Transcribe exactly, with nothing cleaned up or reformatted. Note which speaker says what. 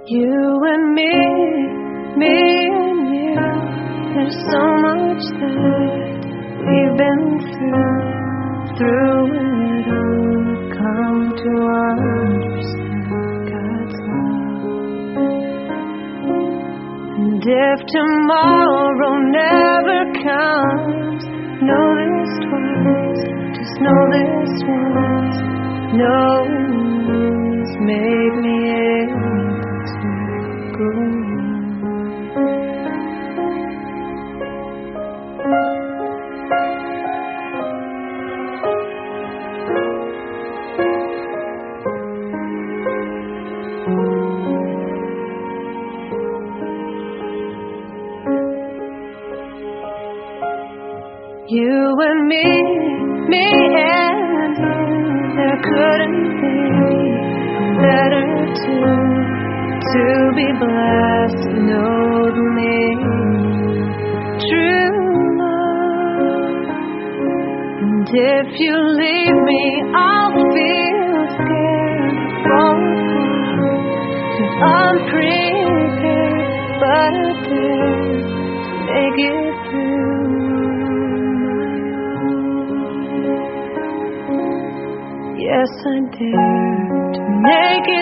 Speaker 1: You and me, me and you. There's so much that we've been through, through it all. Come to understand God's love. And if tomorrow never comes, know this twice, just know this once. Knowing this made me able to go You and me, me and you. There couldn't be better two to be blessed and know the meaning of true love. And if you leave me, I'll feel scared to fall apart, too unprepared, but I dare to make it through. Yes, I dare to make it